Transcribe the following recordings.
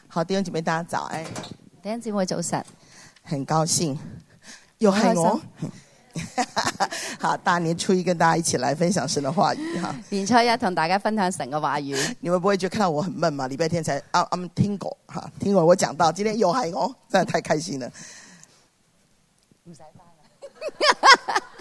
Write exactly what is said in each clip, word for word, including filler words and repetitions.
好，弟兄姐妹大家早，哎， 弟兄姊妹早晨， 很高興，又係我。好，大年初一跟大家一起來分享神的話語哈。 年初一同大家分享神嘅話語。 你們不會覺得看到我很悶嗎？禮拜天才啊啊聽過哈，聽過我講到，今天又係我，真係太開心了。 唔使翻啦。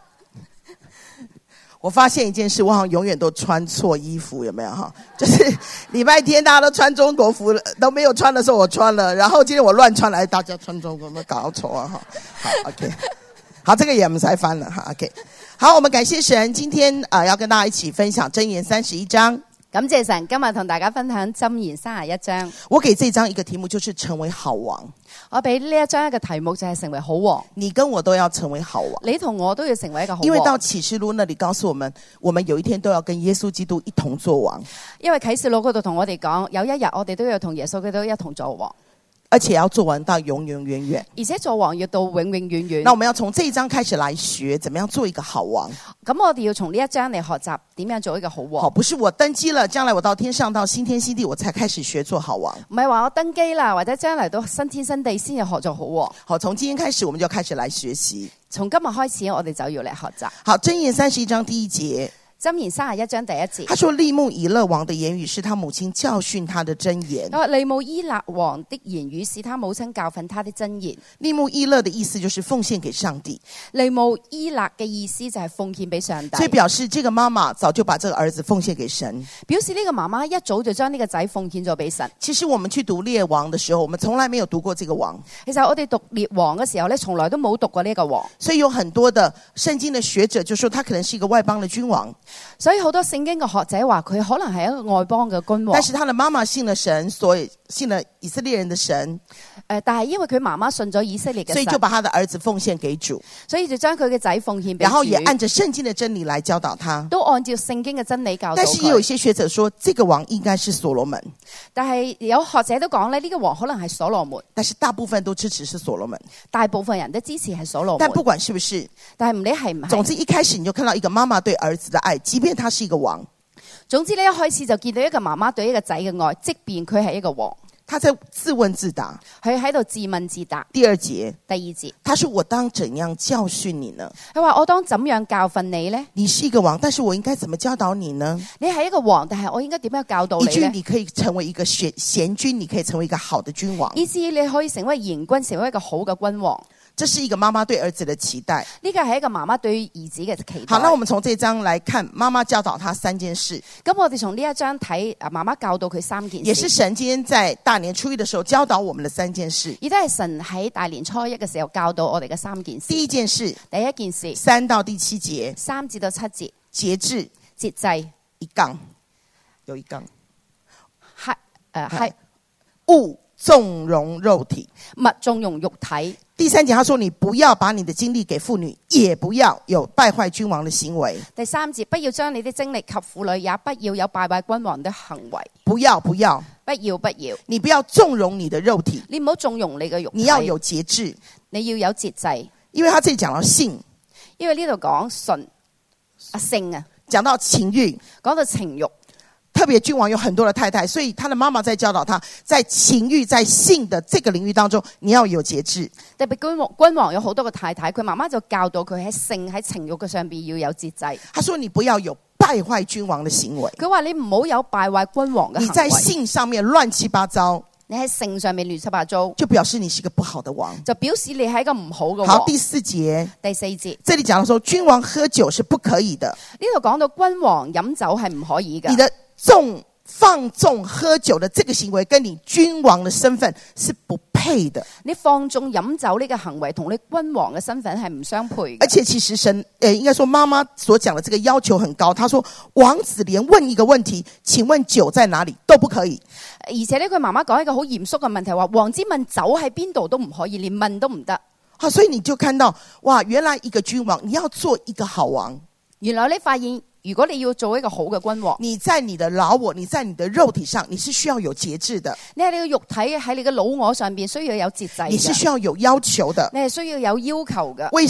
我發現一件事，我好像永遠都穿錯衣服，有沒有哈？就是禮拜天大家都穿中國服，都沒有穿的時候我穿了，然後今天我亂穿來，大家穿中國，沒搞錯啊哈。好 ，OK， 好，這個也唔使翻了哈 ，OK。好，我們感謝神，今天啊、呃、要跟大家一起分享箴言三十一章。 感謝神，今日同大家分享箴言三十一章。 我給這章一個題目，就是成為好王。 我俾呢一章一個題目就係成為好王。 你跟我都要成為好王， 你同我都要成為一個好王。 因為到啟示錄那裡告訴我們，我們有一天都要跟耶穌基督一同做王。 因為啟示錄嗰度同我哋講，有一日我哋都要同耶穌基督一同做王。 而且要做完到永永遠遠， 而且做王要到永永遠遠。 那我們要從這一章開始來學，怎麼樣做一個好王。 咁我哋要從呢一章嚟學習點樣做一個好王。 好，不是我登基了，將來我到天上到新天新地，我才開始學做好王。 唔係話我登基啦，或者將來到新天新地先至學做好王。 好，從今天開始，我們就開始來學習。 從今日開始，我哋就要嚟學習。 好，箴言三十一章第一節。 箴言三十一章第一節， 他說：利慕以勒王的言語是他母親教訓他的箴言。 利慕伊勒王的言語是他母親教訓他的箴言。 利慕伊勒的意思就是奉獻給上帝。 利慕伊勒嘅意思就係奉獻俾上帝。 所以表示這個媽媽早就把這個兒子奉獻給神。 表示呢個媽媽一早就將呢個仔奉獻咗俾神。 其實我們去讀列王的時候，我們從來沒有讀過這個王。 其實我哋讀列王嘅時候咧，從來都冇讀過呢個王。 所以有很多的聖經的學者就說，他可能是一個外邦的君王。 所以好多聖經嘅學者話佢可能係一個外邦嘅君王， 但是他的媽媽信了神，所以信了以色列人的神。 誒，但係因為佢媽媽信咗以色列嘅神， 所以就把他的兒子奉獻給主， 所以就將佢嘅仔奉獻俾主， 然後也按着聖經的真理來教導他， 都按照聖經嘅真理教導佢。 但是也有一些學者說，這個王應該是所羅門。 但係有學者都講咧，呢個王可能係所羅門， 但是大部分都支持是所羅門， 大部分人都支持係所羅門。 但不管是不是， 但係唔理係唔係， 總之一開始你就看到一個媽媽對兒子的愛，即便他是一個王。 總之呢，一開始就見到一個媽媽對一個仔嘅愛，即便佢係一個王， 他在自問自答， 佢喺度自問自答。 第二節， 第二節， 他說：我當怎樣教訓你呢？ 佢話我當怎樣教訓你呢？ 你是一個王，但是我應該怎麼教導你呢？ 你係一個王，但係我應該點樣教導你呢？ 以至於你可以成為一個賢賢君，你可以成為一個好的君王， 以至於你可以成為賢君，成為一個好嘅君王。 這是一個媽媽對兒子的期待， 呢個係一個媽媽對兒子嘅期待。 好，那我們從這章來看，媽媽教導他三件事。 咁我哋從呢一章睇，啊媽媽教導佢三件事， 也是神今天在大年初一的時候教導我們的三件事。 亦都係神喺大年初一嘅時候教導我哋嘅三件事。 第一件事， 第一件事， 三到第七節， 三至到七節， 節制， 節制， 一槓，有一槓， 係誒係勿縱容肉體， 勿縱容肉體。 第三節，他說：你不要把你的精力給婦女，也不要有敗壞君王的行為。 第三節，不要將你的精力給婦女，也不要有敗壞君王的行為。 不要，不要， 不要，不要， 你不要縱容你的肉體， 你唔好縱容你嘅肉體， 你要有節制， 你要有節制。 因為他這裡講到性， 因為呢度講純啊性啊， 講到情慾， 講到情慾。 特別君王有很多的太太，所以他的媽媽在教導他，在情慾、在性的這個領域當中，你要有節制。 特別君王君王有好多個太太，佢媽媽就教導佢喺性喺情慾嘅上邊要有節制。 他說：你不要有敗壞君王的行為。 佢話你唔好有敗壞君王嘅行為。 你在性上面亂七八糟， 你喺性上面亂七八糟， 就表示你是一個不好的王， 就表示你係一個唔好嘅王。 好，第四節， 第四節， 這裡講到說，君王喝酒是不可以的。 呢度講到君王飲酒係唔可以嘅。 你的縱放縱喝酒的這個行為，跟你君王的身份是不配的。 你放縱飲酒呢個行為，同你君王嘅身份係唔相配嘅。 而且其實神，呃，應該說媽媽所講的這個要求很高。她說，王子連問一個問題，請問酒在哪裡都不可以。 而且呢，佢媽媽講一個好嚴肅嘅問題，話王子問酒喺邊度都唔可以，連問都唔得。 好，所以你就看到，哇，原來一個君王，你要做一個好王。 原來你發現，如果你要做一個好嘅君王， 你在你的老我，你在你的肉體上，你是需要有節制的。 你喺你嘅肉體，喺你嘅老我上邊需要有節制， 你是需要有要求的。 你係需要有要求嘅。 為什麼？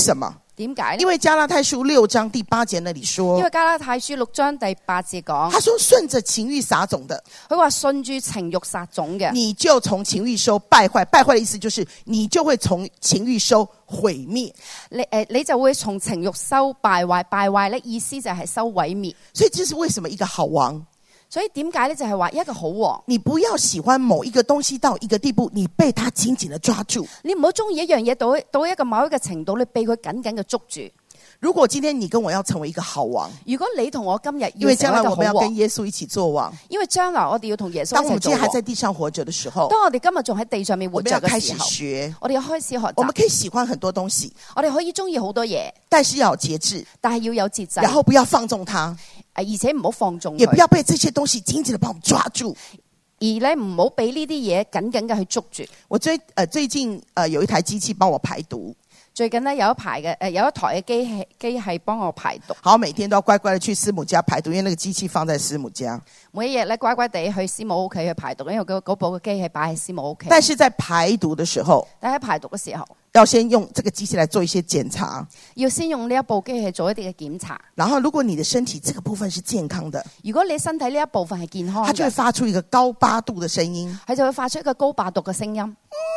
點解呢？ 因為加拉太書六章第八節那裡說， 因為加拉太書六章第八節講， 他說順着情欲撒種的， 佢話順住情欲撒種嘅， 你就從情欲收敗壞。敗壞的意思就是你就會從情欲收毀滅。 你誒你就會從情欲收敗壞，敗壞咧意思就係收毀滅。 所以這是為什麼一個好王。 所以點解咧？就係話一個好王， 你不要喜歡某一個東西到一個地步，你被他緊緊的抓住。 你唔好中意一樣嘢到到一個某一個程度，你被佢緊緊嘅捉住。 如果今天你跟我要成為一個好王， 如果你同我今日因為將來要成為一個好我們要跟王， 耶穌一起做王， 因為將來我哋要同耶穌當我一齊做王。 們今天還在地上活着的時候， 當我哋今日仲喺地上面我們要開始活着嘅時候， 學， 我哋要開始學我們習， 可以喜歡很多東西， 我哋可以中意好多嘢， 但是要有節制， 但係要有節制， 然後不要放縱它， 而且唔好放縱佢， 也不要被這些東西緊緊的把我們抓住。 而咧唔好俾呢啲嘢緊緊嘅去捉住。 我最呃最近呃有一台機器幫我排毒， 最近呢，有一排嘅誒有一台嘅機器機器幫我排毒， 好，每天都要乖乖的去師母家排毒，因為那個機器放在師母家。 每一日咧乖乖地去師母屋企去排毒，因為嗰嗰部嘅機器擺喺師母屋企。 但是在排毒的時候， 但喺排毒嘅時候， 要先用這個機器來做一些檢查。 要先用呢一部機器做一啲嘅檢查。 然後如果你的身體這個部分是健康的， 如果你身體呢一部分係健康它就會嘅， 發出一個高八度的聲音。 佢就會發出一個高八度嘅聲音。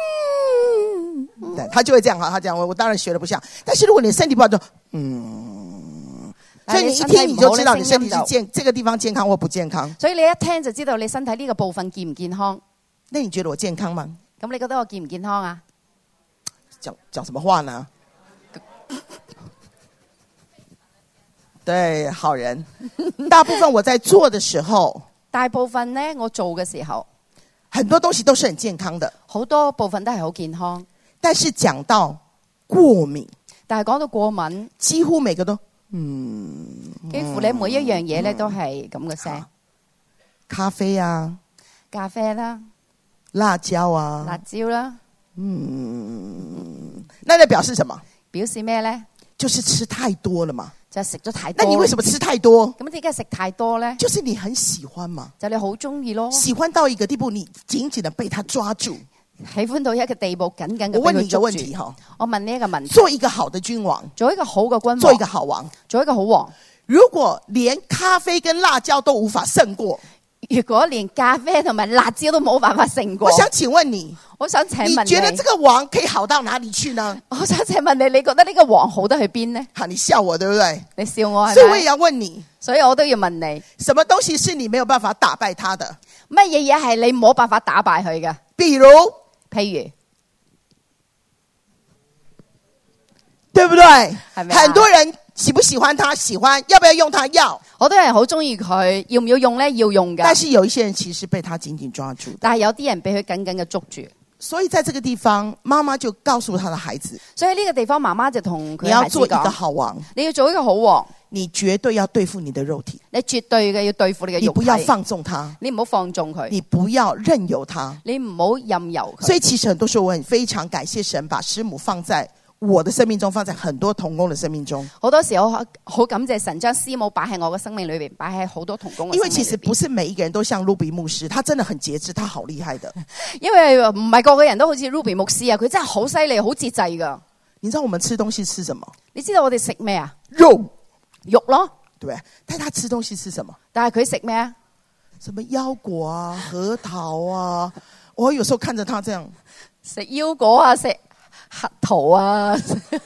對，他就會這樣哈，他講我我當然學得不像，但是如果你的身體不好就嗯，所以你一聽你就知道你身體是健這個地方健康或不健康。 所以你一聽就知道你身體呢個部分健唔健康。 那你覺得我健康嗎？ 咁你覺得我健唔健康啊？ 講講什麼話呢？對，好人。大部分我在做的時候， 大部分呢我做嘅時候， 很多東西都是很健康的， 好多部分都係好健康。 但是講到過敏， 但係講到過敏， 幾乎每個都嗯， 幾乎你每一樣嘢咧都係咁嘅聲。 咖啡啊， 咖啡啦， 辣椒啊， 辣椒啦， 嗯，那那表示什麼？ 表示咩咧？ 就是吃太多了嘛。 就係食咗太多。 那你為什麼吃太多？ 咁點解食太多咧？ 就是你很喜歡嘛， 就你好中意咯， 喜歡到一個地步，你緊緊的被他抓住。 喜歡到一個地步，緊緊嘅我問你一個俾佢捉住。 問題哈， 我問呢一個問題： 做一個好的君王， 做一個好嘅君王， 做一個好王， 做一個好王。 如果連咖啡跟辣椒都無法勝過， 如果連咖啡同埋辣椒都冇辦法勝過， 我想請問你， 我想請你問你， 覺得這個王可以好到哪裡去呢？ 我想請問你，你覺得呢個王好得去邊呢？ 哈，你笑我對不對？ 你笑我係咪？ 所以我也要問你， 所以我都要問你， 什麼東西是你沒有辦法打敗他的？ 乜嘢嘢係你冇辦法打敗佢嘅？ 比如， 譬如， 對不對？ 係咪啊？ 很多人喜不喜歡他？喜歡，要不要用他？要。 好多人好中意佢，要唔要用呢？要用㗎。 但是有一些人其實被他緊緊抓住的。 但係有啲人俾佢緊緊嘅捉住。 所以在這個地方，媽媽就告訴他的孩子， 所以呢個地方，媽媽就同佢你要孩子做一個講： 好王， 你要做一個好王， 你絕對要對付你的肉體， 你絕對嘅要對付你嘅肉體， 你不要放縱他， 你唔好放縱佢， 你不要任由他。 你唔好任由佢。 所以其實很多時候我很非常感謝神把師母放在我的生命中，放在很多同工的生命中。 好多時候好感謝神將師母擺喺我嘅生命裏邊，擺喺好多同工嘅生命裏邊。 因為其實不是每一個人都像 Ruby 牧師，他真的很節制，他好厲害的。 因為唔係個個人都好似 Ruby 牧師啊，佢真係好犀利，好節制噶。 你知道我們吃東西吃什麼？ 你知道我哋食咩啊？ 肉， 肉咯。 對不對？但他吃東西吃什麼？ 但係佢食咩啊？ 什麼腰果啊，核桃啊。我有時候看着他這樣食腰果啊，食核桃啊。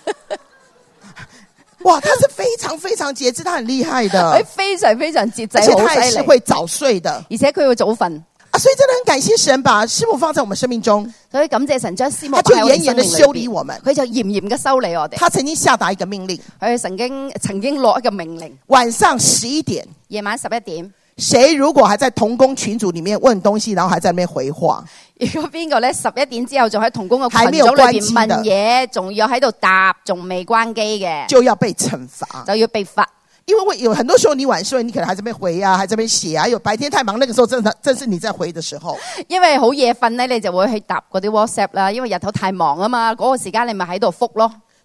哇，他是非常非常節制，他很厲害的， 佢非常非常節制， 而且他也好犀利， 是會早睡的， 而且佢會早瞓。 啊，所以真的很感謝神把師母放在我們生命中， 所以感謝神將師母他就擺喺我哋嚴嚴的生命裏邊修理我們， 佢就嚴嚴嘅修理我哋。 他曾經下達一個命令， 佢曾經曾經落一個命令， 晚上十一點， 夜晚十一點， 誰如果還在同工群組裡面問東西，然後還在那邊回話， 如果邊個咧十一點之後仲喺同工嘅群組裏邊問嘢，仲要喺度答，仲未關機嘅， 就要被懲罰， 就要被罰。 因為我有很多時候你晚睡，你可能還在那邊回啊，還在那邊寫啊，有白天太忙，那個時候正正是你在回的時候。 因為好夜瞓咧，你就會去答嗰啲 WhatsApp 啦。因為日頭太忙啊嘛，嗰、那個時間你咪喺度覆咯。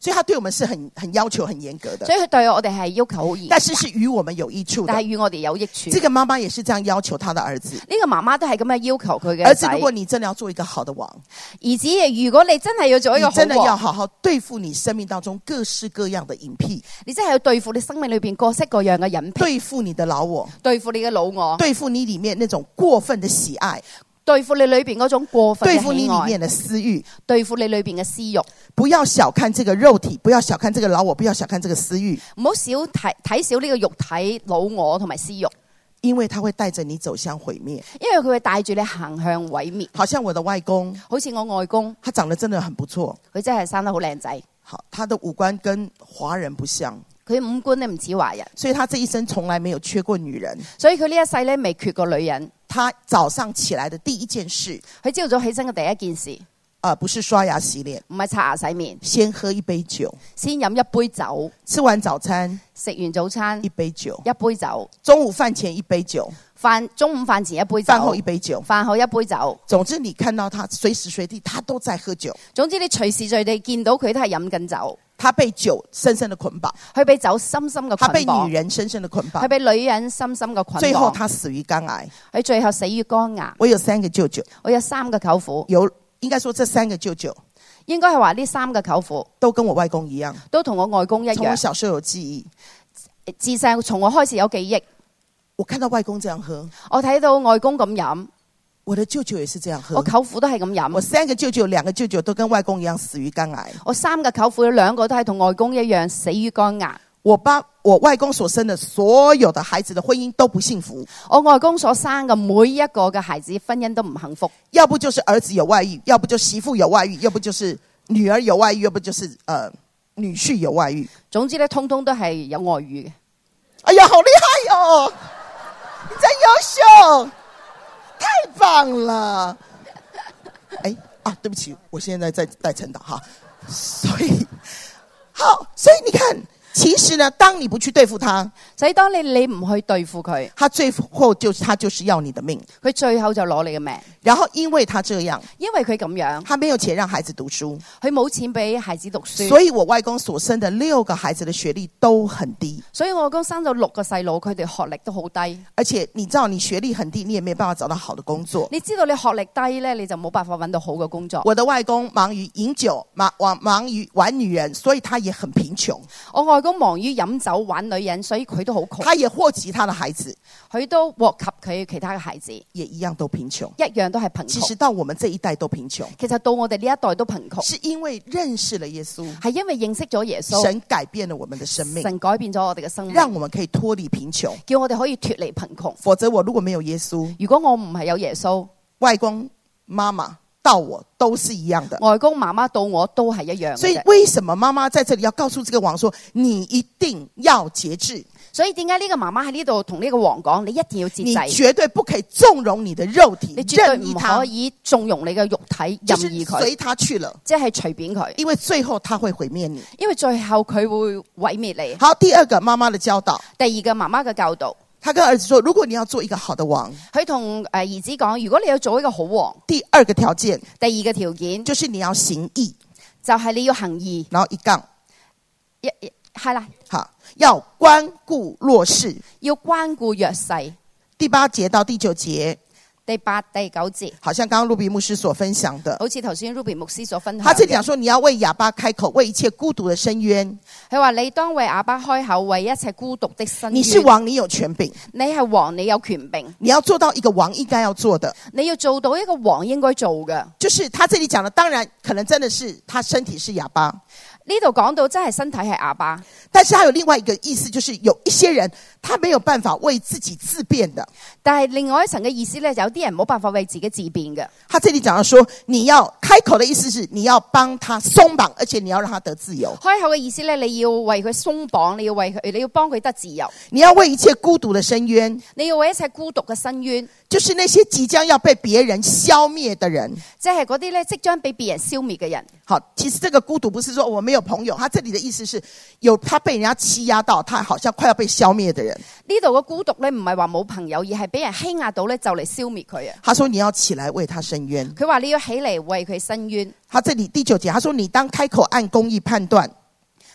所以他對我們是很很要求很嚴格的， 所以佢對我哋係要求好嚴， 但是是與我們有益處的。 但係與我哋有益處。 這個媽媽也是這樣要求她的兒子。 呢個媽媽都係咁樣要求佢嘅兒子，如果你真的要做一個好的王， 兒子，如果你真係要做一個好王， 你真的要好好對付你生命當中各式各樣的隱癖， 你真係要對付你生命裏邊各式各樣嘅隱癖， 對付你的老我， 對付你嘅老我， 對付你裏面那種過分的喜愛， 對付你裏邊嗰種過分嘅喜愛， 對付你裏面的私欲， 對付你裏邊嘅私欲。 不要小看這個肉體，不要小看這個老我，不要小看這個私欲， 唔好少睇睇少呢個肉體老我同埋私欲， 因為他會帶着你走向毀滅。 因為佢會帶住你行向毀滅。 好像我的外公， 好似我外公， 他長得真的很不錯， 佢真係生得好靚仔， 好，他的五官跟華人不像， 佢五官咧唔似華人， 所以他這一生從來沒有缺過女人。 所以佢呢一世咧未缺過女人。 他早上起來的第一件事， 佢朝早起身嘅第一件事， 呃，不是刷牙洗臉， 唔係刷牙洗面， 先喝一杯酒， 先飲一杯酒， 吃完早餐食完早餐一杯酒， 一杯酒， 中午飯前一杯酒， 飯中午飯前一杯酒， 飯後一杯酒， 飯後一杯酒。 總之你看到他隨時隨地他都在喝酒， 總之你隨時隨地見到佢都係飲緊酒。 他被酒深深的捆綁， 佢被酒深深嘅捆綁， 他被女人深深的捆綁， 佢被女人深深嘅捆綁。 最後他死於肝癌。 佢最後死於肝癌。 我有三個舅舅， 我有三個舅父， 有應該說這三個舅舅應該係話呢三個舅父都跟我外公一樣， 都同我外公一樣。 從我小時候有記憶， 自細從我開始有記憶， 我看到外公這樣喝， 我睇到外公咁飲， 我的舅舅也是這樣喝， 我舅父都係咁飲。 我三個舅舅，兩個舅舅都跟外公一樣死於肝癌。 我三個舅父有兩個都係同外公一樣死於肝癌。 我爸我外公所生的所有的孩子的婚姻都不幸福， 我外公所生嘅每一個嘅孩子婚姻都唔幸福， 要不就是兒子有外遇，要不就媳婦有外遇，要不就是女兒有外遇，要不就是呃女婿有外遇。 總之咧，通通都係有外遇嘅。 哎呀，好厲害哦！你真優秀，太棒了！哎啊，對不起，我現在在帶陳導哈，所以好，所以你看。其實呢，當你不去對付他， 所以當你你唔去對付佢， 他最後就是他就是要你的命， 佢最後就攞你嘅命。 然後因為他這樣， 因為佢咁樣， 他沒有錢讓孩子讀書， 佢冇錢俾孩子讀書， 所以我外公所生的六個孩子的學歷都很低。 所以我外公生咗六個細路，佢哋學歷都好低。 而且你知道，你學歷很低，你也沒辦法找到好的工作。 你知道你學歷低咧，你就冇辦法揾到好嘅工作。 我的外公忙於飲酒，忙忙忙於玩女人，所以他也很貧窮。 我外公忙於飲酒玩女人，所以佢都好窮。 他也禍及他的孩子， 佢都禍及佢其他嘅孩子， 也一樣都貧窮， 一樣都係貧窮。 其實到我們這一代都貧窮， 其實到我哋呢一代都貧窮， 是因為認識了耶穌， 係因為認識咗耶穌， 神改變了我們的生命， 神改變咗我哋嘅生命， 讓我們可以脫離貧窮， 叫我哋可以脫離貧窮。 否則我如果沒有耶穌， 如果我唔係有耶穌， 外公媽媽到我都是一樣的， 外公媽媽到我都係一樣的。 所以為什麼媽媽在這裡要告訴這個王說，你一定要節制？ 所以點解呢個媽媽喺呢度同呢個王講，你一定要節制， 你絕對不可以縱容你的肉體， 你絕對唔可以縱容你嘅肉體任意佢， 隨他去了， 即係隨便佢， 因為最後他會毀滅你， 因為最後佢會毀滅你。 好，第二個媽媽的教導， 第二個媽媽嘅教導， 他跟兒子說，如果你要做一個好的王， 佢同誒兒子講，如果你要做一個好王， 第二個條件， 第二個條件就是你要行義， 就係你要行義， 然後一槓， 一係啦， 好，要關顧弱勢， 要關顧弱勢。 第八節到第九節， 第八、第九節， 好像剛剛魯比牧師所分享的， 好似頭先 Ruby 牧師所分享。 他這裡講說，你要為啞巴開口，為一切孤獨的伸冤。 佢話你當為啞巴開口，為一切孤獨的伸冤。 你是王，你有權柄， 你係王，你有權柄， 你要做到一個王應該要做的， 你要做到一個王應該做嘅。 就是他這裡講的，當然可能真的是他身體是啞巴。 呢度講到真係身體係啞巴， 但是他有另外一個意思，就是有一些人他沒有辦法為自己自辯的。 但係另外一層嘅意思咧，有啲人冇辦法為自己自辯嘅。 他這裡講到說，你要開口的意思是你要幫他鬆綁，而且你要讓他得自由。 開口嘅意思咧，你要為佢鬆綁，你要為佢，你要幫佢得自由。 你要為一切孤獨的伸冤， 你要為一切孤獨嘅伸冤， 就是那些即將要被別人消滅的人， 即係嗰啲咧即將被別人消滅嘅人。 好，其實這個孤獨不是說我沒有朋友，他這裡的意思是有他被人家欺壓到，他好像快要被消滅的人。 呢度嘅孤獨咧，唔係話冇朋友，而係俾人欺壓到咧，就嚟消滅佢啊！ 他說你要起來為他伸冤， 佢話你要起嚟為佢伸冤。 他這裡第九節，他說你當開口按公義判斷。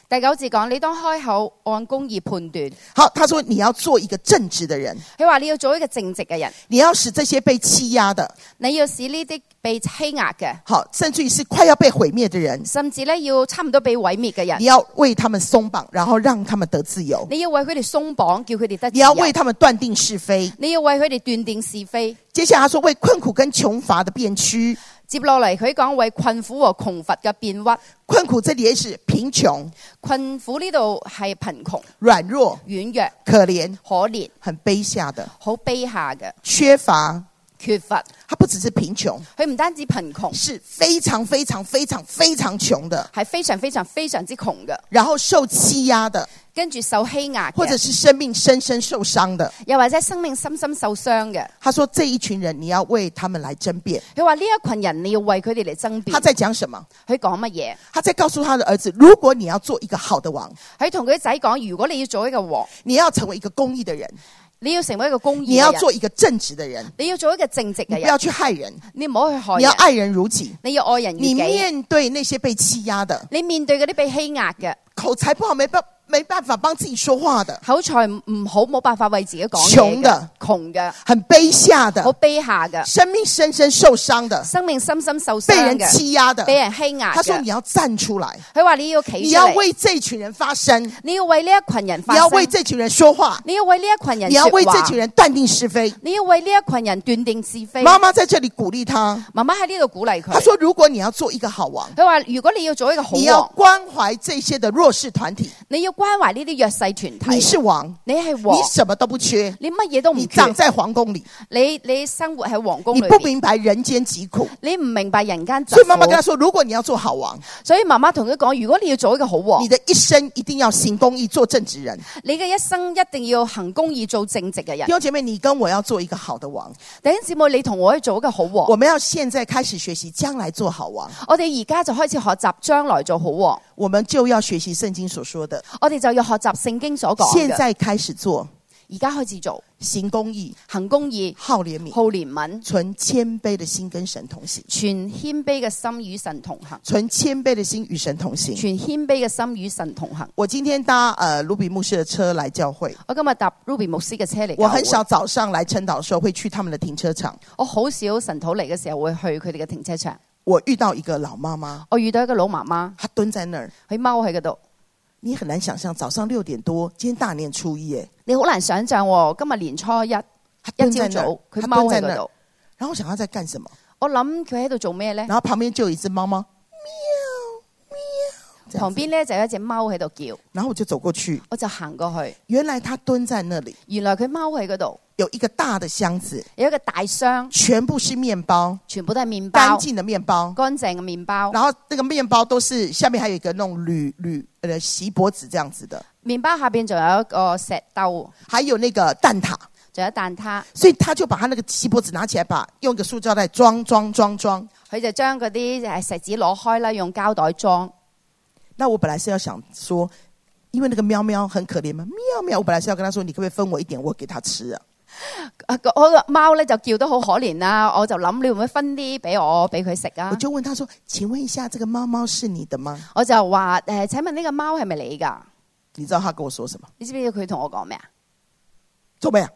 第九節講，你當開口按公義判斷。 好，他說你要做一個正直的人， 佢話你要做一個正直嘅人， 你要使這些被欺壓的， 你要使呢啲被欺壓嘅， 好，甚至於是快要被毀滅的人， 甚至咧要差唔多被毀滅嘅人， 你要為他們鬆綁，然後讓他們得自由。 你要為佢哋鬆綁，叫佢哋得自由。 你要為他們斷定是非， 你要為佢哋斷定是非。 接下來他說為困苦跟窮乏的辨屈。 接落嚟佢講為困苦和窮乏嘅辨屈。 困苦這裡也是貧窮， 困苦呢度係貧窮、 軟弱、 軟弱、 可憐、 可憐、 很卑下的、 好卑下嘅、 缺乏、 缺乏。 他不只是貧窮， 佢唔單止貧窮， 是非常非常非常非常窮的， 係非常非常非常之窮嘅。 然後受欺壓的， 跟住受欺壓嘅， 或者是生命深深受傷的， 又或者生命深深受傷嘅。 他說這一群人你要為他們來爭辯。 佢話呢一群人你要為佢哋嚟爭辯。 他在講什麼？ 佢講乜嘢？ 他在告訴他的兒子，如果你要做一個好的王， 佢同佢仔講，如果你要做一個王， 你要成為一個公義的人， 你要成為一個公義嘅人， 你要做一個正直的人， 你要做一個正直嘅人， 你不要去害人， 你唔好去害人， 你要愛人如己， 你要愛人如己。 你面對那些被欺壓的， 你面對嗰啲被欺壓嘅， 口才不好沒辦沒辦法幫自己說話的， 口才唔好冇辦法為自己講嘢嘅， 窮的、 窮嘅、 很卑下的、 好卑下嘅、 生命深深受傷的、 生命深深受傷嘅、 被人欺壓的、 被人欺壓嘅。 他說你要站出來， 佢話你要企出嚟， 你要為這群人發聲， 你要為呢一群人發聲， 你要為這群人說話， 你要為呢一群人說話， 你要為這群人斷定是非， 你要為呢一群人斷定是非。 媽媽在這裡鼓勵他， 媽媽喺呢度鼓勵佢。 他說如果你要做一個好王， 佢話如果你要做一個好你要王， 關懷這些的弱勢團體， 你要關懷呢啲弱勢團體。 你是王， 你係王， 你什麼都不缺， 你乜嘢都唔缺。 你長在皇宮裡， 你你生活喺皇宮裏面， 你不明白人間疾苦， 你唔明白人間疾苦。 所以媽媽跟他說，如果你要做好王， 所以媽媽同佢講，如果你要做一個好王， 你的一生一定要行公義，做正直人。 你嘅一生一定要行公義，做正直嘅人。 弟兄姐妹，你跟我要做一個好的王。 弟兄姊妹，你同我去做一個好王。 我們要現在開始學習將來做好王。 我哋而家就開始學習將來做好王。 我們就要學習聖經所說的。 我哋就要學習聖經所講嘅。 現在開始做， 而家開始做， 行公義， 行公義， 好憐憫， 好憐憫， 存謙卑的心跟神同行， 存謙卑嘅心與神同行， 存謙卑的心與神同行， 存謙卑嘅心與神同行。 我今天搭呃盧比牧師的車來教會， 我今日搭 Ruby 牧師嘅車嚟。 我很少早上來晨禱的時候會去他們的停車場， 我好少晨禱嚟嘅時候會去佢哋嘅停車場。 我遇到一個老媽媽， 我遇到一個老媽媽， 她蹲在那兒， 佢踎喺嗰度。 你很難想象早上六點多，今天大年初一耶， 你好難想象今日年初一一朝早佢踎喺嗰度。 然後我想他在幹什麼？ 我諗佢喺度做咩呢？ 然後旁邊就有一隻貓貓，喵喵， 旁邊呢就有一隻貓喺度叫。 然後我就走過去， 我就行過去。 原來他蹲在那裡， 原來佢踎喺嗰度， 有一個大的箱子， 有一個大箱， 全部是麵包， 全部都係麵包， 乾淨的麵包， 乾淨嘅麵包。 然後那個麵包都是下面還有一個那種鋁鋁呃錫箔紙這樣子的， 麵包下邊仲有一個石兜， 還有那個蛋撻， 仲有蛋撻。 所以他就把他那個錫箔紙拿起來，把用一個塑膠袋裝裝裝裝， 佢就將嗰啲誒石紙攞開啦，用膠袋裝。 那我本來是要想說，因為那個喵喵很可憐嘛，喵喵，我本來是要跟他說，你可不可以分我一點，我給他吃啊？ 我個貓咧就叫得好可憐啦，我就諗你會唔會分啲俾我俾佢食啊？ 我就問他說，請問一下，這個貓貓是你的嗎？ 我就話誒，請問呢個貓係咪你噶？ 你知道他跟我說什麼？ 你知唔知佢同我講咩啊？ 做咩啊？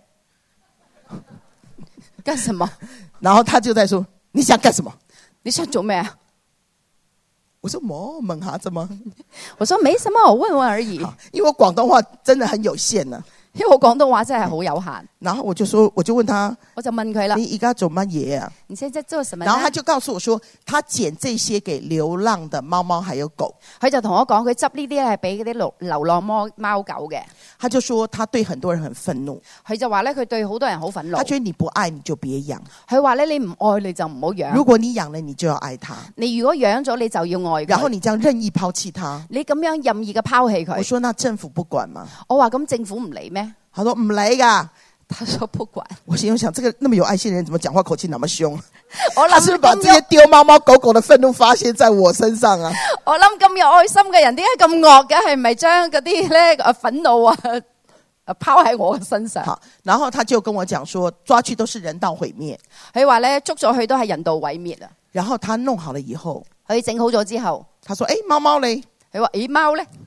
幹什麼？ 然後他就在說，你想幹什麼？ 你想做咩啊？ 我說冇，問下啫嘛。 我說沒什麼，我問問而已。 因為我廣東話真的很有限呢、啊。 因為我廣東話真係好有限。 然後我就說，我就問他， 我就問佢啦， 你而家做乜嘢啊？ 你現在做什麼？ 然後他就告訴我說，他撿這些給流浪的貓貓還有狗。 佢就同我講，佢執呢啲係俾嗰啲流流浪貓貓狗嘅。 他就說，他對很多人很憤怒。 佢就話咧，佢對好多人好憤怒。 他覺得你不愛你就別養。 佢話咧，你唔愛你就唔好養。 如果你養了，你就要愛他。 你如果養咗，你就要愛佢。 然後你這樣任意拋棄他， 你咁樣任意嘅拋棄佢。 我說，那政府不管嗎？ 我話咁政府唔理咩？ 他說唔理噶。 他說不管。 我心中想，這個那麼有愛心的人，怎麼講話口氣那麼兇？ 我他是不是把這些丟貓貓狗狗的憤怒發洩在我身上啊？ 我諗咁有愛心嘅人，點解咁惡嘅？係咪將嗰啲咧憤怒啊拋喺我嘅身上？ 好，然後他就跟我講說，抓去都是人道毀滅。 佢話咧，捉咗去都係人道毀滅啊。 然後他弄好了以後， 佢整好咗之後， 他說：誒，貓貓嘞？ 佢話：誒，貓咧？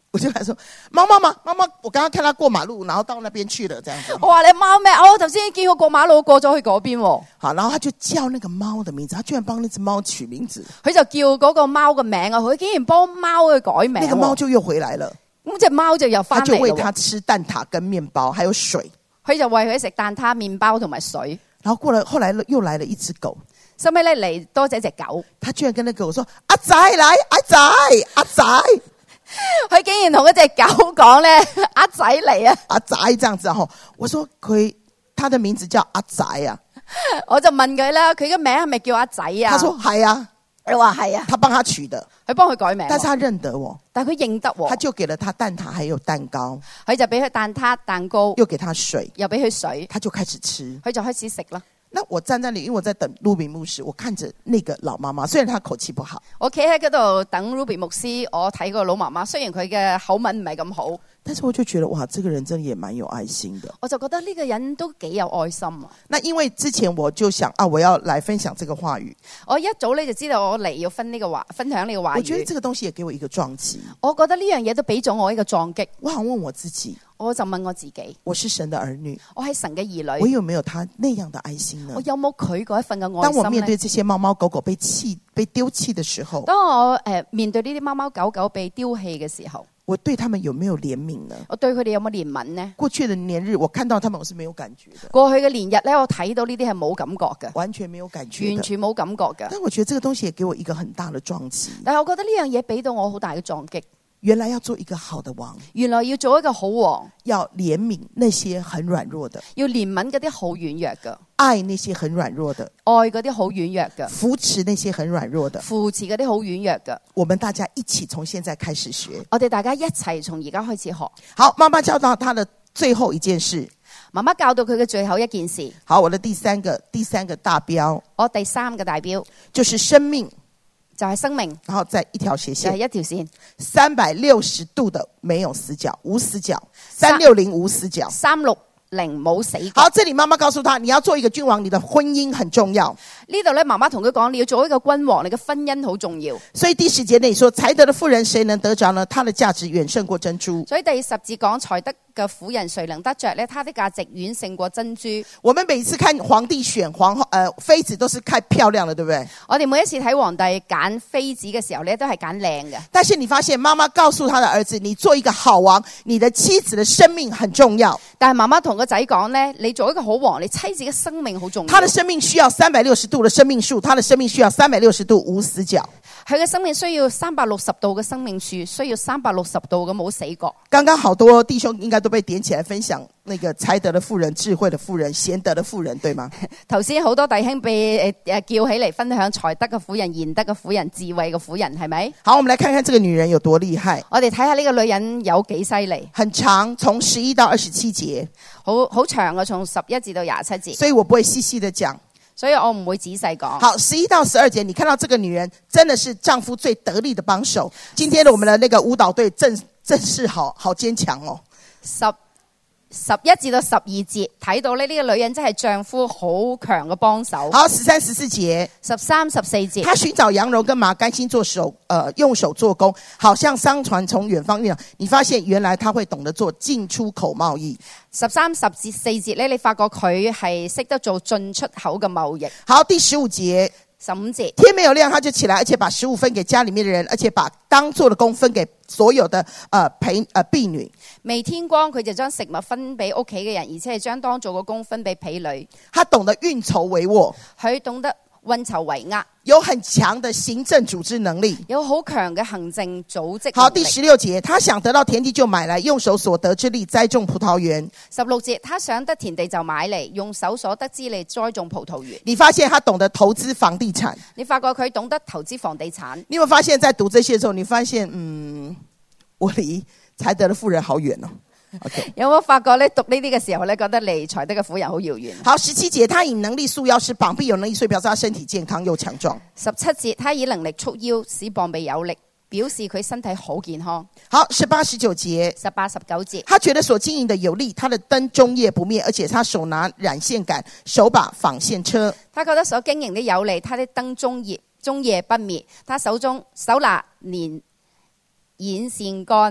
我就跟他說貓貓嘛，貓貓，我剛剛看他過馬路，然後到那邊去了，這樣子。 我話你貓咩？我頭先見佢過馬路過咗去嗰邊。 好，然後他就叫那個貓的名字，他居然幫那隻貓取名字。 佢就叫嗰個貓嘅名啊！佢竟然幫貓去改名。 那個貓就又回來了。 咁隻貓就又翻嚟。 他就餵它吃蛋撻跟麵包，還有水。 佢就餵佢食蛋撻、麵包同埋水。 然後過來，後來又來了一隻狗。 收尾咧嚟多隻隻狗。 他居然跟那個狗說：阿仔來，阿仔，阿仔。 佢竟然同嗰隻狗講咧，阿仔嚟啊！ 阿仔這樣子吼，我說佢，他的名字叫阿仔啊。 我就問佢啦，佢嘅名係咪叫阿仔啊？ 他說係啊。 佢話係啊。 他幫他取的， 佢幫佢改名。 但是他認得我， 但係佢認得我。 他就給了他蛋撻，還有蛋糕。 佢就俾佢蛋撻、蛋糕， 又給他水， 又俾佢水， 他就開始吃。 佢就開始食啦。 那我站在那裡，因為我在等魯比牧師，我看着那個老媽媽，雖然她口氣不好， 我企喺嗰度等 Ruby 牧師，我睇個老媽媽，雖然佢嘅口吻唔係咁好， 但是我就覺得哇，這個人真的也蠻有愛心的。 我就覺得呢個人都幾有愛心啊。 那因為之前我就想啊，我要來分享這個話語， 我一早咧就知道我嚟要分呢個話，分享呢個話語。 我覺得這個東西也給我一個撞擊。 我覺得呢樣嘢都俾咗我一個撞擊。 我想問我自己。 我就問我自己， 我是神的兒女， 我係神嘅兒女， 我有沒有他那樣的愛心呢？ 我有冇佢嗰一份嘅愛心呢？ 當我面對這些貓貓狗狗被棄、被丟棄的時候， 當我誒、呃、面對呢啲貓貓狗狗被丟棄嘅時候， 我對他們有沒有憐憫呢？ 我對佢哋有冇憐憫呢？ 過去的年日，我看到他們我是沒有感覺的。 過去嘅年日咧，我睇到呢啲係冇感覺嘅， 完全沒有感覺， 完全冇感覺嘅。 但我覺得這個東西也給我一個很大的撞擊。 但係我覺得呢樣嘢俾到我好大嘅撞擊。 原來要做一個好的王， 原來要做一個好王， 要憐憫那些很軟弱的， 要憐憫嗰啲好軟弱嘅， 愛那些很軟弱的， 愛嗰啲好軟弱嘅， 扶持那些很軟弱的， 扶持嗰啲好軟弱嘅。 我們大家一起從現在開始學， 我哋大家一齊從而家開始學。 好，媽媽教到她的最後一件事， 媽媽教到佢嘅最後一件事。 好，我的第三個第三個大標， 我第三個大標就是生命。 就係生命， 然後再一條斜線， 就係一條線， 三百六十度的沒有死角，無死角，三六零無死角， 三六零冇死角。 好，這裡媽媽告訴他，你要做一個君王，你的婚姻很重要。 呢度咧，媽媽同佢講，你要做一個君王，你嘅婚姻好重要。 所以第十節那裡說，才德的婦人誰能得着呢？她的價值遠勝過珍珠。 所以第十節講才德嘅婦人誰能得着呢？她的價值遠勝過珍珠。 我們每次看皇帝選皇后，呃，妃子都是看漂亮的，對不對？ 我哋每一次睇皇帝揀妃子嘅時候咧，都係揀靚嘅。 但是你發現媽媽告訴他的兒子，你做一個好王，你的妻子的生命很重要。 但係媽媽同個仔講呢，你做一個好王，你妻子嘅生命好重要。 他的生命需要三百六十度的生命樹，他的生命需要三百六十度無死角。 佢嘅生命需要三百六十度嘅生命樹，需要三百六十度嘅冇死角。 剛剛好多弟兄應該都被點起來分享那個才德的婦人、智慧的婦人、賢德的婦人，對嗎？ 頭先好多弟兄被誒誒叫起嚟分享才德嘅婦人、賢德嘅婦人、智慧嘅婦人，係咪？ 好，我們來看看這個女人有多厲害。 我哋睇下呢個女人有幾犀利。 很長，從十一到二十七節， 好好長嘅，從十一至到廿七節。 所以我不會細細的講。 所以我唔會仔細講。 好，十一到十二節，你看到這個女人真的是丈夫最得力的幫手。今天的我們的那個舞蹈隊正正是好好堅強哦。 十十一至到十二節睇到呢，呢個女人真係丈夫好強嘅幫手。 好，十三十四節， 十三十四節， 她尋找羊絨跟麻，甘心做手，呃，用手做工，好像商船從遠方運。你發現原來她會懂得做進出口貿易。 十三十節四節咧，你發覺佢係識得做進出口嘅貿易。 好，第十五節， 十五節， 天沒有亮，他就起來，而且把食物分給家裡面的人，而且把當做的工分給所有的呃婢呃婢女。 未天光，佢就將食物分俾屋企嘅人，而且係將當做嘅工分俾婢女。 他懂得運籌帷幄， 佢懂得運籌帷幄， 有很強的行政組織能力， 有好強嘅行政組織。 好，第十六節，他想得到田地就買來，用手所得之力栽種葡萄園。 十六節，他想得田地就買嚟，用手所得之力栽種葡萄園。 你發現他懂得投資房地產， 你發覺佢懂得投資房地產。 你有冇發現在讀這些的時候，你發現嗯，我離才德的婦人好遠哦。Okay. 有冇發覺咧？讀呢啲嘅時候咧，覺得離才德嘅婦人好遙遠。 好，十七節，他以能力束腰，使膀臂有能力，所以表示他身體健康又強壯。 十七節，他以能力束腰，使膀臂有力，表示佢身體好健康。 好，十八十九節， 十八十九節， 他覺得所經營的有利，他的燈終夜不滅，而且他手拿染線桿，手把紡線車。 他覺得所經營的有利，他的燈終夜終夜不滅，他手中手拿連染線桿。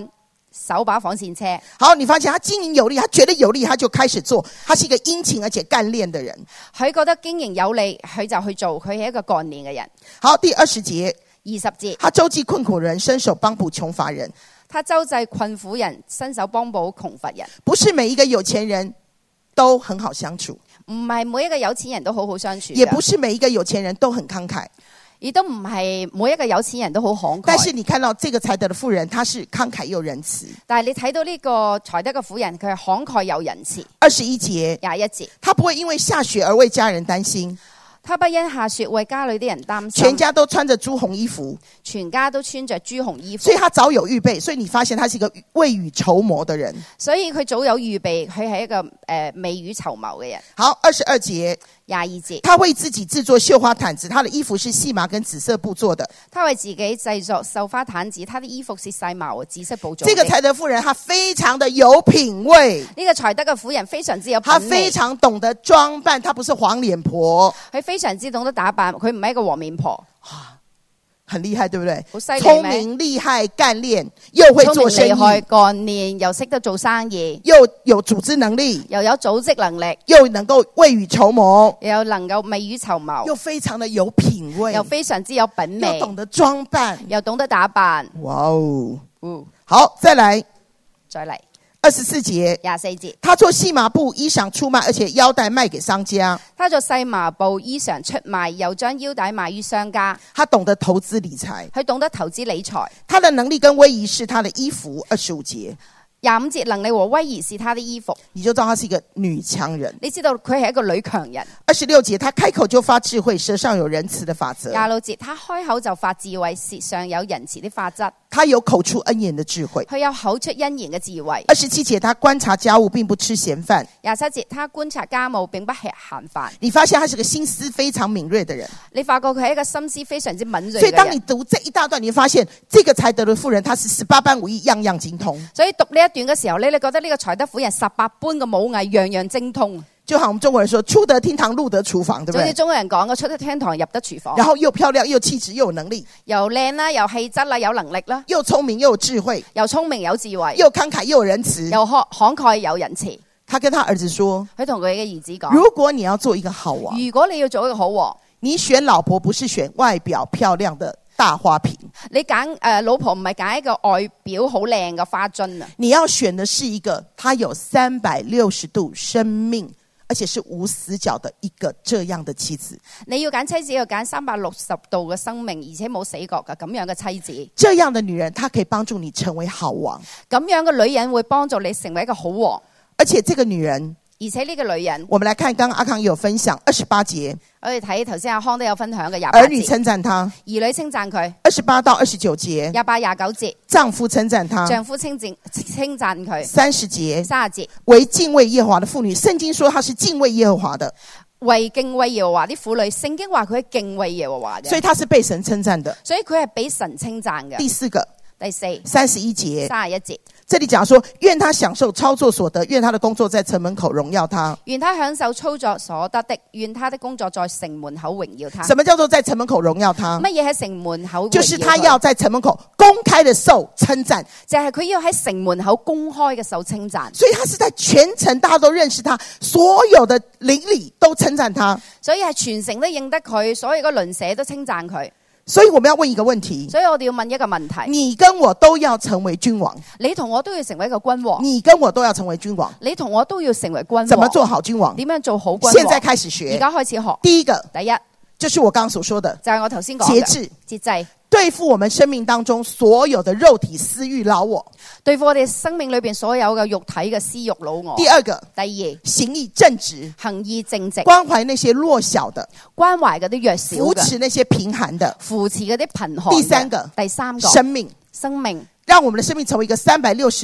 手把紡線車。 好，你發現他經營有利，他覺得有利，他就開始做。他是一個殷勤而且幹練的人。 佢覺得經營有利，佢就去做。佢係一個幹練嘅人。 好，第二十節， 二十節， 他周濟困苦人，伸手幫補窮乏人。 他周濟困苦人，伸手幫補窮乏人。 不是每一個有錢人都很好相處， 唔係每一個有錢人都好好相處， 也不是每一個有錢人都很慷慨。 亦都唔係每一個有錢人都好慷慨。 但是你看到這個才德的婦人，她是慷慨又仁慈。 但係你睇到呢個才德嘅婦人，佢係慷慨又仁慈。 二十一節， 廿一節， 她不會因為下雪而為家人擔心， 他不因下雪為家裏啲人擔心， 全家都穿着朱紅衣服， 全家都穿着朱紅衣服， 所以他早有預備。所以你發現他是一個未雨綢繆的人。 所以佢早有預備，佢係一個誒、呃、未雨綢繆嘅人。 好，二十二節。 廿二節， 他為自己製作繡花毯子，他的衣服是細麻跟紫色布做的。 他為自己製作繡花毯子，他的衣服是細麻和紫色布做的。 這個才德婦人，她非常的有品味。 呢個才德嘅婦人非常之有品味， 她非常懂得裝扮，她不是黃臉婆。 佢非常之懂得打扮，佢唔係一個黃面婆。 很厲害，對不對？ 好犀利， 聰明厲害幹練，又會做生意， 聰明厲害幹練，又識得做生意， 又有組織能力， 又有組織能力， 又能夠未雨綢繆， 又能夠未雨綢繆， 又非常的有品味， 又非常之有品味， 又懂得裝扮， 又懂得打扮。 哇哦！ 嗯， 好，再來， 再嚟。 二十四節， 廿四節， 他做細麻布衣裳出賣，而且腰帶賣給商家。 他做細麻布衣裳出賣，又將腰帶賣於商家。 他懂得投資理財， 佢懂得投資理財。 他的能力跟威儀是他的衣服。二十五節， 廿五節，能力和威儀是他的衣服， 你就知道他是一個女強人。 你知道佢係一個女強人。 二十六節，他開口就發智慧，舌上有仁慈的法則。 廿六節，他開口就發智慧，舌上有仁慈的法則。 他有口出恩言的智慧， 佢有口出恩言嘅智慧。 二十七節，他觀察家務，並不吃閒飯。 廿七節，他觀察家務，並不吃閒飯。 你發現他是個心思非常敏銳的人。 你發覺佢係一個心思非常之敏銳嘅人。 所以當你讀這一大段，你會發現這個才德的婦人，她是十八般武藝，樣樣精通。 所以讀呢一段嘅時候咧，你覺得呢個才德婦人十八般嘅武藝，樣樣精通。 就好我們中國人說，出得廳堂，入得廚房，對不對？ 好似中國人講嘅，出得廳堂，入得廚房。 然後又漂亮，又氣質，又有能力， 又靚啦，又氣質啦，有能力啦， 又聰明，又有智慧， 又聰明有智慧， 又慷慨，又有仁慈， 又慷慷慨有仁慈。 他跟他兒子說， 佢同佢嘅兒子講： 如果你要做一個好王， 如果你要做一個好王， 你選老婆不是選外表漂亮的大花瓶， 你揀誒、呃、老婆唔係揀一個外表好靚嘅花樽啊！ 你要選的是一個他有三百六十度生命，而且是無死角的一個這樣的妻子。 你要揀妻子，要揀三百六十度嘅生命，而且冇死角嘅咁樣嘅妻子。 這樣的女人，她可以幫助你成為好王。 咁樣嘅女人會幫助你成為一個好王。 而且這個女人， 而且呢個女人， 我們來看，剛剛阿康也有分享二十八節， 我哋睇頭先阿康都有分享嘅廿八節， 兒女稱讚她， 兒女稱讚佢。 二十八到二十九節， 廿八廿九節， 丈夫稱讚她， 丈夫稱讚稱讚佢。 三十節， 三十節， 為敬畏耶和華的婦女，聖經說她是敬畏耶和華的， 為敬畏耶和華啲婦女，聖經話佢係敬畏耶和華嘅， 所以她是被神稱讚的。 所以佢係俾神稱讚嘅。 第四個， 第四， 三十一節， 三十一節， 這裏講說，願他享受操作所得，願他的工作在城門口榮耀他。 願他享受操作所得的，願他的工作在城門口榮耀他。 什麼叫做在城門口榮耀他？ 乜嘢喺城門口榮耀他？ 就是他要在城門口公開的受稱讚， 就係佢要喺城門口公開嘅受稱讚。 所以他是在全城大家都認識他，所有的鄰里都稱讚他， 所以係全城都認得佢，所有嘅鄰舍都稱讚佢。 所以我們要問一個問題， 所以我哋要問一個問題： 你跟我都要成為君王， 你同我都要成為一個君王， 你跟我都要成為君王， 你同我都要成為君王。 怎麼做好君王？ 點樣做好君王？ 現在開始學， 而家開始學。 第一個， 第一就是我剛剛所說的， 就係我頭先講嘅節制， 節制。 對付我們生命當中所有的肉體私欲老我， 對付我哋生命裏邊所有嘅肉體嘅私欲老我。 第二個， 第二， 行義正直， 行義正直， 關懷那些弱小的， 關懷嗰啲弱小嘅， 扶持那些貧寒的， 扶持嗰啲貧寒嘅。 第三個， 第三個， 生命， 生命， 讓我們的生命成為一個三百六十度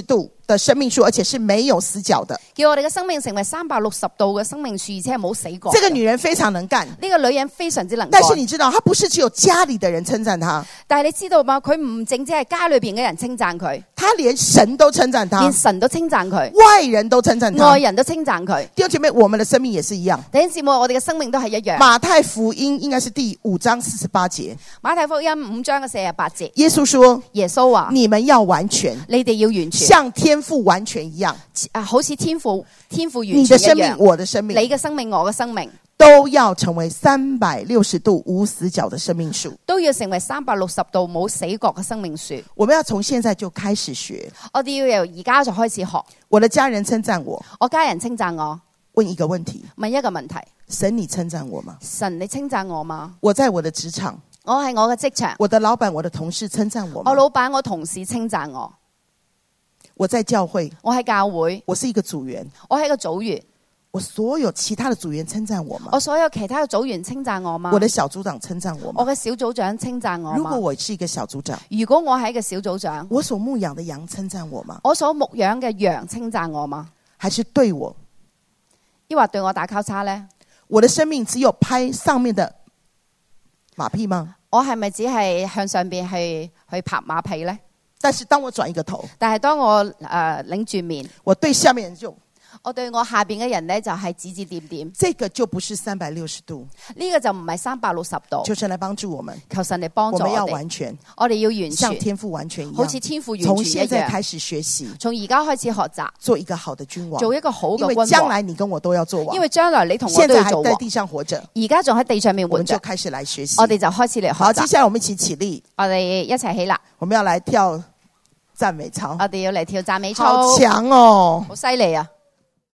的生命樹，而且是沒有死角的。 叫我哋嘅生命成為三百六十度嘅生命樹，而且係冇死過。 這個女人非常能幹， 呢個女人非常之能幹。 但是你知道，她不是只有家裏的人稱讚她， 但係你知道嘛？佢唔淨止係家裏邊嘅人稱讚佢， 她連神都稱讚她， 連神都稱讚佢， 外人都稱讚她， 外人都稱讚佢。 弟兄姐妹，我們的生命也是一樣。 弟兄姊妹，我哋嘅生命都係一樣。 馬太福音應該是第五章四十八節， 馬太福音五章嘅四十八節， 耶穌說： 耶穌話： 你們要完全， 你哋要完全， 像天父完全一樣。 啊，好似天父天父完全一樣。 你的生命，我的生命， 你嘅生命，我嘅生命， 都要成為三百六十度無死角的生命樹， 都要成為三百六十度冇死角嘅生命樹。 我們要從現在就開始學。 我哋要由而家就開始學。 我的家人稱讚我， 我家人稱讚我。 問一個問題， 問一個問題， 神你稱讚我嗎？ 神你稱讚我嗎？ 我在我的職場， 我係我嘅職場， 我的老闆、我的同事稱讚我嗎？ 我老闆、我同事稱讚我。 我在教會， 我喺教會， 我是一個組員， 我係一個組員， 我所有其他的組員稱讚我嗎？ 我所有其他嘅組員稱讚我嗎？ 我的小組長稱讚我嗎？ 我嘅小組長稱讚我嗎？ 如果我是一個小組長， 如果我係一個小組長， 我所牧養的羊稱讚我嗎？ 我所牧養嘅羊稱讚我嗎？ 還是對我？ 抑或對我打交叉呢？ 我的生命只有拍上面的馬屁嗎？ 我係咪只係向上邊去去拍馬屁呢？ 但是當我轉一個頭， 但係當我誒、呃、擰住面， 我對下面人就， 我對我下邊嘅人呢，就係指指點點。 這個就不是三百六十度， 呢個就唔係三百六十度。 求神來幫助我們， 求神嚟幫助我哋。 我們要完全， 我哋要完全， 像天父完全一樣， 好似天父完全一樣。 從現在開始學習， 從而家開始學習， 做一個好的君王， 做一個好嘅君王。 因為將來你跟我都要做王， 因為將來你同我都要做王。 現在還在地上活着， 而家仲喺地上面活着， 我們就開始來學習。 我哋就開始嚟學習。 好，接下來我們一起起立， 我哋一齊起立， 我們要來跳讚美操。 我哋要嚟跳讚美操。 好強哦， 好犀利啊！